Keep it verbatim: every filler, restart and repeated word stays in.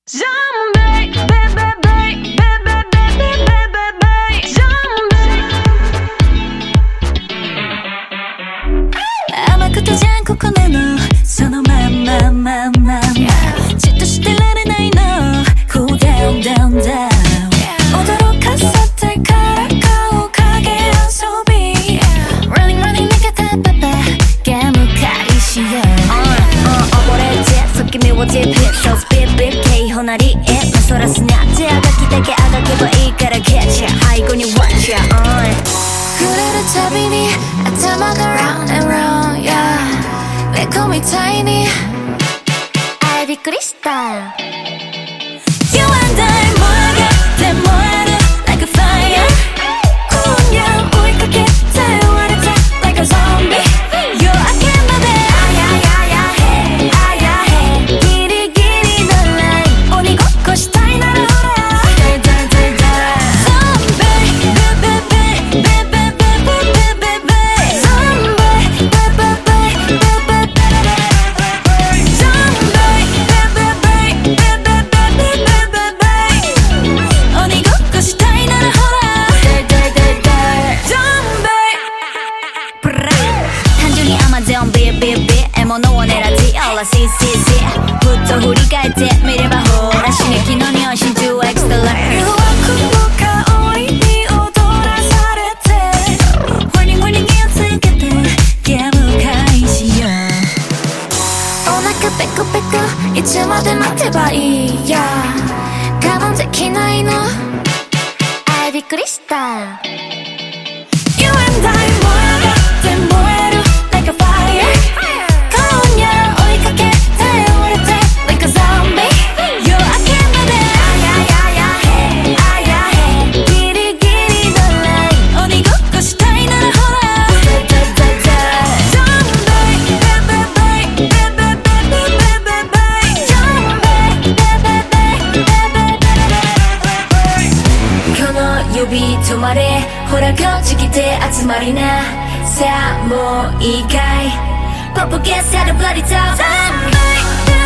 Zombie, baby, baby, baby, baby, baby, zombie. 甘くてじゃんここなのそのまんままんまじっとしてられないの Cool down down down 驚かせてから顔影遊び Running running 逃げてパパゲーム開始よ溺れて君をディープヒットスピッピッ警報鳴り目そらすなってあがきだけあがけばいいからキャッチャー背後に Watch ya on 触れるたびに頭が Round and round yeah 猫みたいにあいびっくりした You and I 燃えて燃える Like a fire 今夜追いかけて追われて Like a zombie 夜明けまであやややへあやへギリギリのライン鬼ごっこしたいならほら Zombie Baby Baby物を狙ってあら シーシーシー ふっと振り返ってみればほら刺激の匂い真珠エクストラ誘惑の香りに踊らされて Warning warning 気をつけてゲーム開始よお腹ペコペコいつまで待てばいいや我慢できないのあいびっくりした You and I 燃えて燃える Like a fire今夜追いかけて追われて Like a zombie 夜明けまであやややへあやへギリギリのライン鬼ごっこしたいならほら Zombie Baby Baby Baby Baby Zombie Baby Baby この指止まれほらこっち来て集まりなさあもういいかいPop gets out of bloody top.